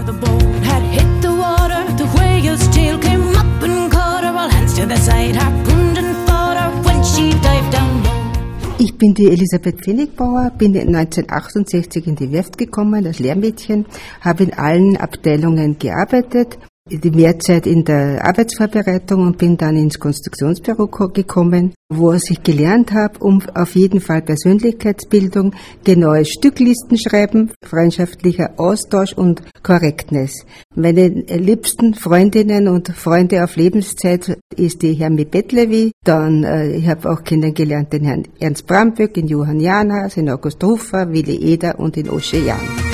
The boat had hit the water, the whale's tail came up and caught her, all hands to the side, harpooned and fought her when she dived down low. Ich bin die Elisabeth Pfennigbauer, bin 1968 in die Werft gekommen als Lehrmädchen, habe in allen Abteilungen gearbeitet, die Mehrzeit in der Arbeitsvorbereitung und bin dann ins Konstruktionsbüro gekommen, wo ich gelernt habe, auf jeden Fall Persönlichkeitsbildung, genaue Stücklisten schreiben, freundschaftlicher Austausch und Korrektness. Meine liebsten Freundinnen und Freunde auf Lebenszeit ist die Hermi Bettlevi, dann ich habe auch kennengelernt den Herrn Ernst Bramböck, den Johann Janhaus, den August Ruffer, Willi Eder und den Osche Jahn.